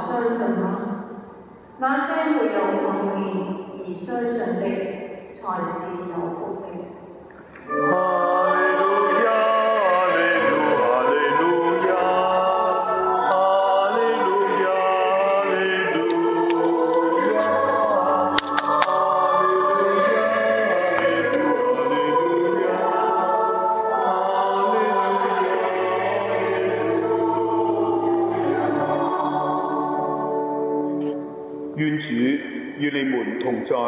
相信嗎？那些沒有看見而相信的，才是有福的。 願主與你們同在。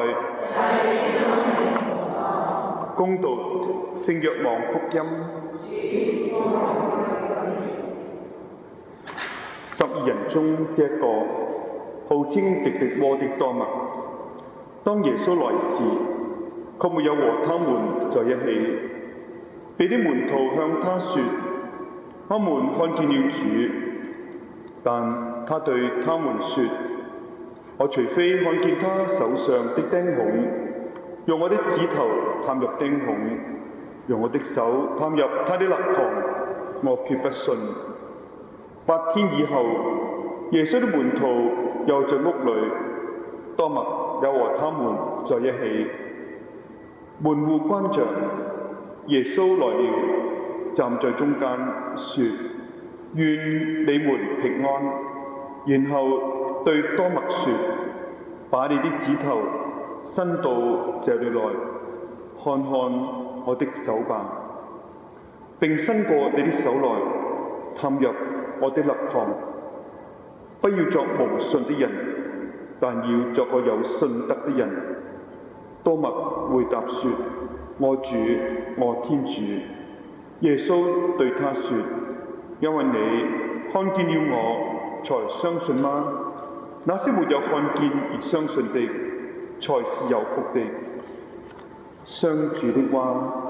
恭讀聖若望福音。12人中的一個，號稱狄狄窩的多默，當耶穌來時，卻沒有和他們在一起。別的門徒向他說，他們看見了主，但他對他們說，我除非看見他手上的釘孔，用我的指頭探入釘孔，用我的手探入他的肋旁，我決不信。8天以後，耶穌的門徒又在屋裏，多默又和他們在一起。門戶關着，耶穌來了，站在中間，說：願你們平安。然後對多默說：把你的指頭伸到這裏來，看看我的手吧，並伸過你的手來，探入我的肋旁。不要作無信的人，但要作個有信德的人。多默回答說：我主，我天主。耶穌對他說：因為你看見了我，才相信嗎？那些沒有看見而相信的，才是有福的。上主的話。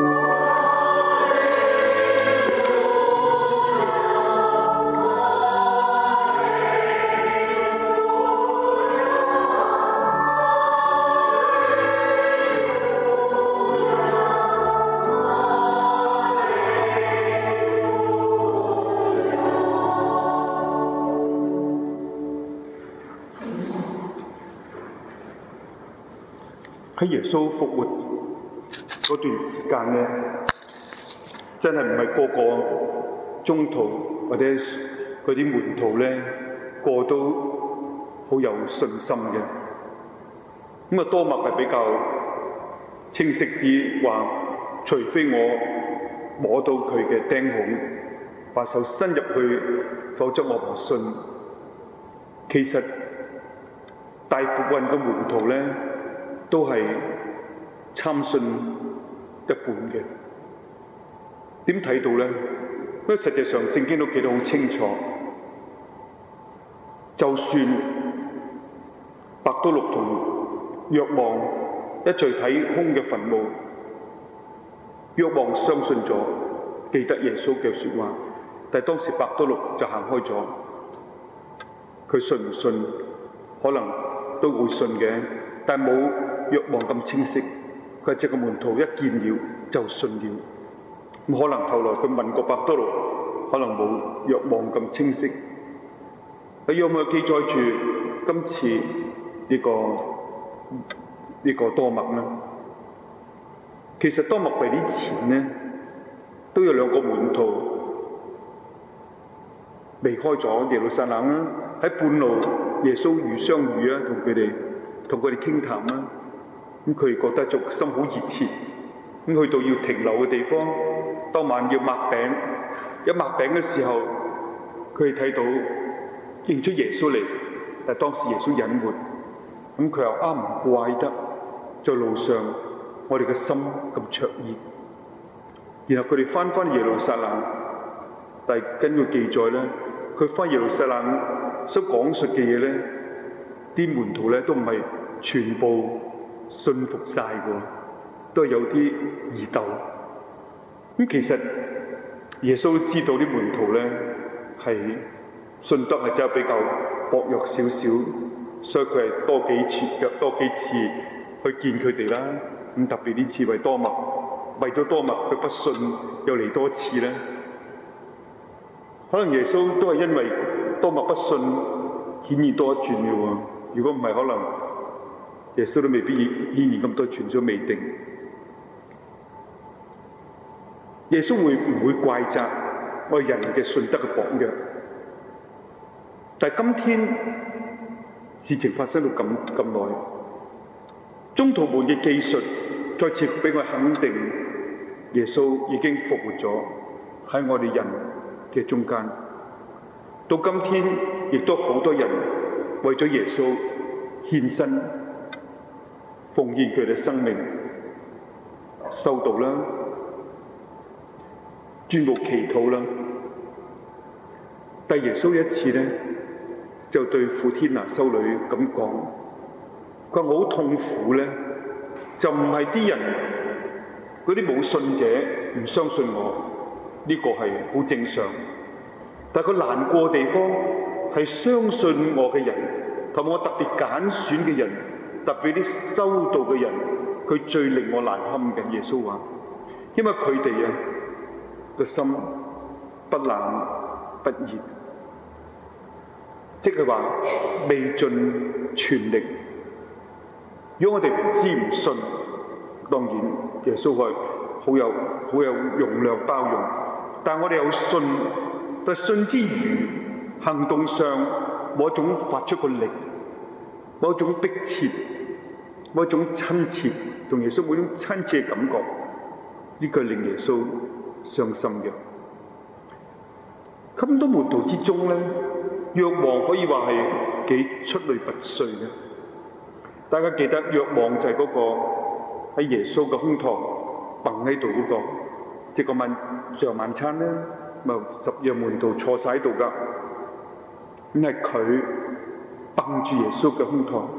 喺耶穌復活嗰段時間咧，真係唔係個個宗徒或者嗰啲門徒咧，個都好有信心嘅。咁啊，多默係比較清晰啲，話除非我摸到佢嘅釘孔，把手伸入去，否則我唔信。其實大部分嘅門徒咧，都係參信一半嘅。點睇到呢？因為實際上聖經都記得好清楚，就算伯多祿同若望一齊睇空嘅墳墓，若望相信咗，記得耶穌嘅說話，但係當時伯多祿就行開咗。佢信唔信？可能都會信嘅，但係冇若望咁清晰。佢係這個門徒一見了就信了。咁可能後來佢問過伯多祿，可能冇若望咁清晰。有冇記載住今次呢個多默呢？其實多默嚟之前呢，都有兩個門徒離開咗耶路撒冷啦。喺半路耶穌相遇啊，同佢哋傾談啦。咁佢哋覺得就心好熱切。咁去到要停留嘅地方，當晚要擘餅。一擘餅嘅時候，佢哋睇到認出耶穌嚟，但係當時耶穌隱瞞。咁佢又唔怪得，在路上我哋嘅心咁灼熱。然後佢哋翻耶路撒冷，但係根據記載咧，佢翻耶路撒冷所講述嘅嘢咧，啲門徒咧都唔係全部信服晒嘅，都係有啲疑竇。咁其實耶穌知道啲門徒咧係信德係真係比較薄弱少少，所以佢係多幾次去見佢哋啦。咁特別呢次為多默，為咗多默佢不信又嚟多次咧。可能耶穌都係因為多默不信， 顯現多一轉嘅喎。如果唔係，可能耶穌都未必顯現咁多轉，都未定。耶穌會唔會怪責我哋人嘅信德嘅榜樣？但係今天事情發生到咁耐，宗徒們嘅記述再次俾我肯定，耶穌已經復活咗喺我哋人嘅中間。到今天，亦都好多人為咗耶穌獻身，奉獻佢哋生命，修道啦，專務祈禱啦。但耶穌一次咧，就對傅天娜修女咁講：佢話我好痛苦咧，就唔係啲人嗰啲冇信者唔相信我，呢個係好正常。但係佢難過嘅地方係相信我嘅人，同埋我特別揀選嘅人，特別啲修道嘅人，佢最令我難堪嘅。耶穌話：因為佢哋個心不冷不熱，即係話未盡全力。如果我哋唔知唔信，當然耶穌係好有容量包容，但係我哋有信。但信之餘，行動上某一種發出個力，某一種迫切，某一種親切，同耶穌嗰種親切嘅感覺，呢個係令耶穌傷心嘅。咁多門徒之中咧，若望可以話係幾出類拔萃嘅。大家記得若望就係嗰個喺耶穌嘅胸膛蹦喺度嗰個，即係個上晚餐咧。咪十樣門徒坐晒喺度噶，咁係佢掹住耶穌嘅胸膛，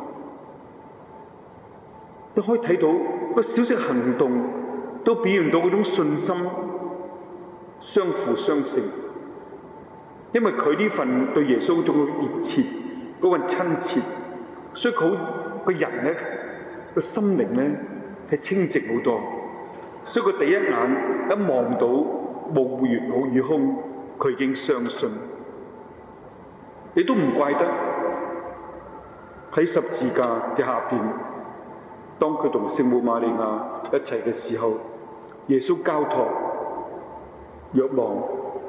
你可以睇到個小小行動都表現到嗰種信心相輔相成，因為佢呢份對耶穌嗰種熱切、嗰份親切，所以佢個人咧個心靈咧係清靜好多，所以佢第一眼一望到冇月冇與空，佢已經相信。你都唔怪得喺十字架嘅下邊，當佢同聖母瑪利亞一齊嘅時候，耶穌交託若望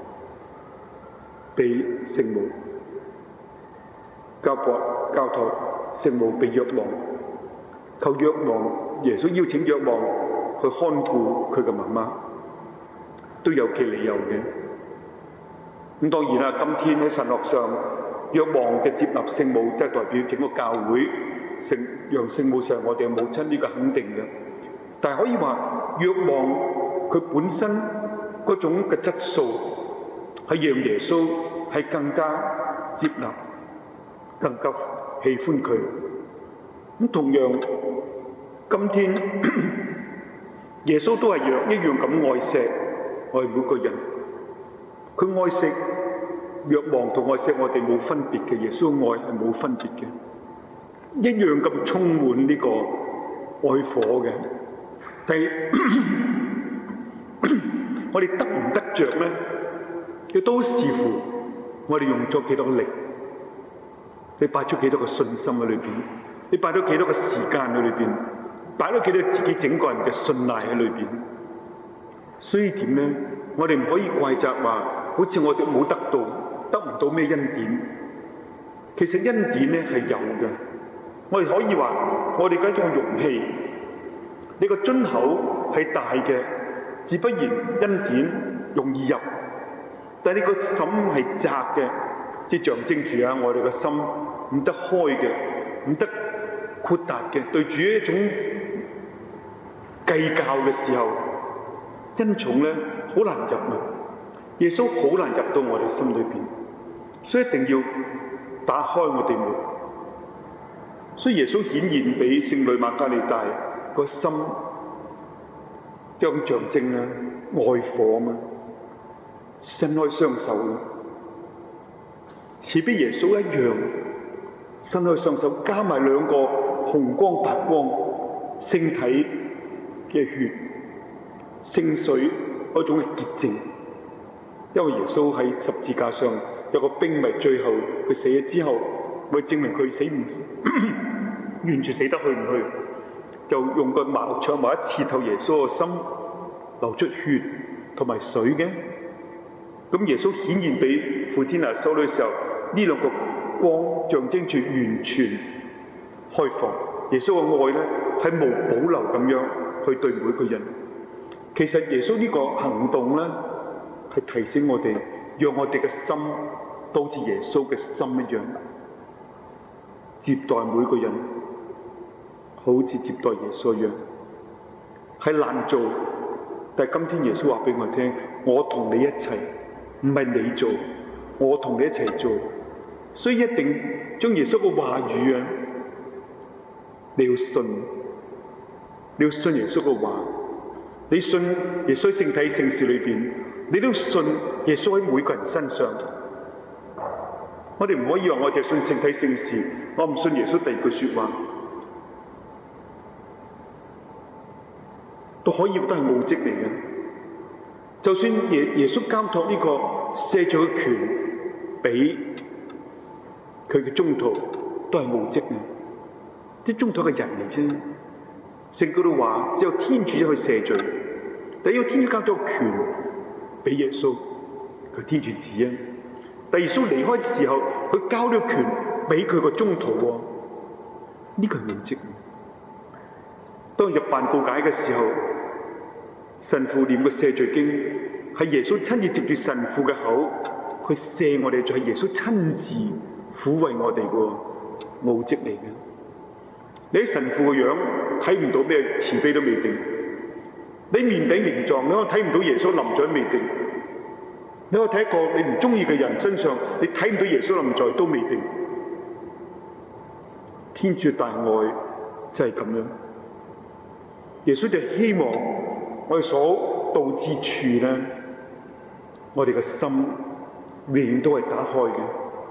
俾聖母，交託聖母俾若望，求若望，耶穌邀請若望去看顧佢嘅媽媽。都有其理由嘅。咁當然啦，今天喺神學上，若望嘅接納聖母，即係代表整個教會讓聖母成為我哋嘅母親，呢個肯定嘅。但係可以話，若望佢本身嗰種嘅質素，係讓耶穌係更加接納、更加喜歡佢。咁同樣，今天耶穌都係一樣咁愛錫我哋每個人，佢愛錫若望同愛錫我哋冇分別嘅，耶穌愛係冇分別嘅，一樣咁充滿呢個愛火嘅。但係我哋得唔得着咧？亦都視乎我哋用咗幾多力，你擺出幾多個信心喺裏邊，你擺咗幾多個時間喺裏邊，擺咗幾多自己整個人嘅信賴喺裏邊。所以點咧？我哋唔可以怪責話，好似我哋冇得唔到咩恩典。其實恩典咧係有嘅。我哋可以話，我哋嘅一種容器，你個樽口係大嘅，自不然恩典容易入。但係你個心係窄嘅，即係象徵住啊，我哋個心唔得開嘅，唔得豁達嘅，對住一種計較嘅時候，恩寵咧好難入嘅，耶穌好難入到我哋心裏邊，所以一定要打開我哋門。所以耶穌顯現俾聖女瑪加利大個心，一種象徵啊，愛火啊嘛，伸開雙手，似比耶穌一樣，伸開雙手，加埋兩個紅光白光聖體嘅血、聖水嗰種嘅潔淨。因為耶穌喺十字架上有個冰，咪最後佢死咗之後為證明佢死唔完全死得去唔去，就用個長矛一刺透耶穌個心，流出血同埋水嘅。咁耶穌顯現俾傅天娜修女嘅時候，呢兩個光象徵住完全開放。耶穌嘅愛咧係無保留咁樣去對每個人。其實耶穌呢個行動咧係提醒我哋，讓我哋嘅心都好似耶穌嘅心一樣，接待每個人，好似接待耶穌一樣。係難做，但係今天耶穌話俾我聽，我同你一齊，唔係你做，我同你一齊做。所以一定將耶穌嘅話語啊，你要信，你要信耶穌嘅話。你信耶穌聖體聖事裏邊，你都信耶穌喺每個人身上。我哋唔可以話我哋信聖體聖事，我唔信耶穌第二句說話，都可以都係奧蹟嚟嘅。就算耶穌交託呢個赦罪嘅權俾佢嘅宗徒，都係奧蹟嘅。啲宗徒嘅人嚟啫。聖經都話，只有天主去赦罪，第一個天主交咗權俾耶穌，佢天主子啊。但耶穌離開嘅時候，佢交咗權俾佢個宗徒喎，呢個係奧蹟。當入辦告解嘅時候，神父念個赦罪經，係耶穌親自藉住神父嘅口去赦我哋，就係耶穌親自撫慰我哋嘅奧蹟嚟嘅。你喺神父嘅樣睇唔到咩慈悲都未定，你面比面狀，你可睇唔到耶穌臨在未定。你可睇一個你唔中意嘅人身上，你睇唔到耶穌臨在都未定。天主大愛就係咁樣，耶穌就希望我哋所到之處咧，我哋嘅心永遠都係打開嘅。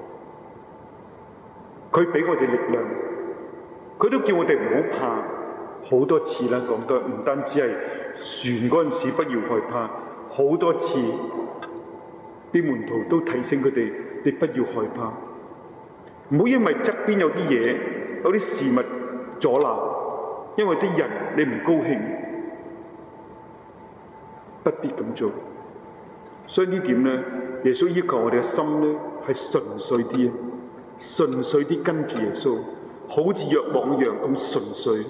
佢俾我哋力量。佢都叫我哋唔好怕，好多次啦，講得唔單止係船嗰陣時不要害怕，好多次啲門徒都提醒佢哋，你不要害怕，唔好因為側邊有啲嘢、有啲事物阻撓，因為啲人你唔高興，不必咁做。所以呢點咧，耶穌要求我哋嘅心咧係純粹啲，純粹啲跟住耶穌。好似若望一樣咁純粹。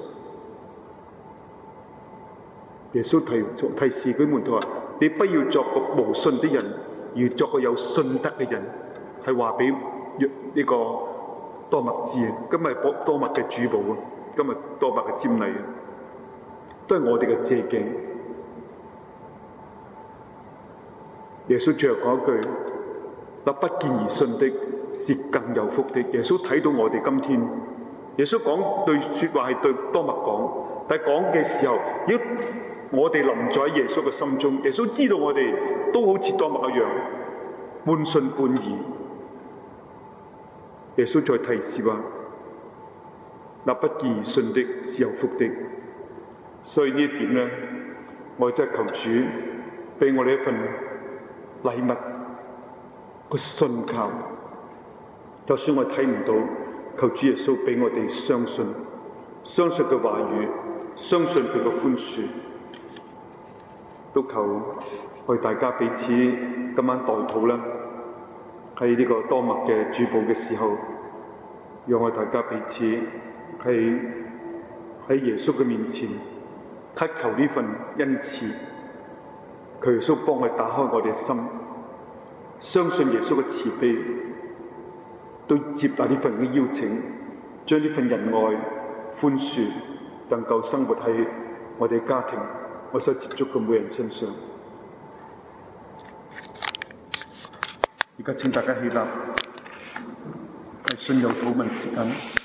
耶穌提示佢門徒話：你不要作個無信的人，而作個有信德嘅人。係話俾呢個多默知嘅。今日多默嘅主保啊，今日多默嘅瞻禮啊，都係我哋嘅借鏡。耶穌最後講一句：那不見而信的，是更有福的。耶穌睇到我哋今天。耶穌講對說話係對多默講，但係講嘅時候，如果我哋臨在耶穌嘅心中，耶穌知道我哋都好似多默一樣，半信半疑。耶穌再提示話：那不見而信的，是有福的。所以呢一點咧，我哋真係求主俾我哋一份禮物，個信靠。就算我睇唔到。求主耶穌俾我哋相信，相信佢話語，相信佢嘅寬恕。都求我哋大家彼此今晚代禱啦。喺呢個多默嘅主保嘅時候，讓我哋大家彼此喺耶穌嘅面前乞求呢份恩賜。求耶穌幫我哋打開我哋嘅心，相信耶穌嘅慈悲。都接納呢份嘅邀請，將呢份仁愛、寬恕能夠生活喺我哋家庭、我所接觸嘅每人身上。而家請大家起立，係信仰禱文時間。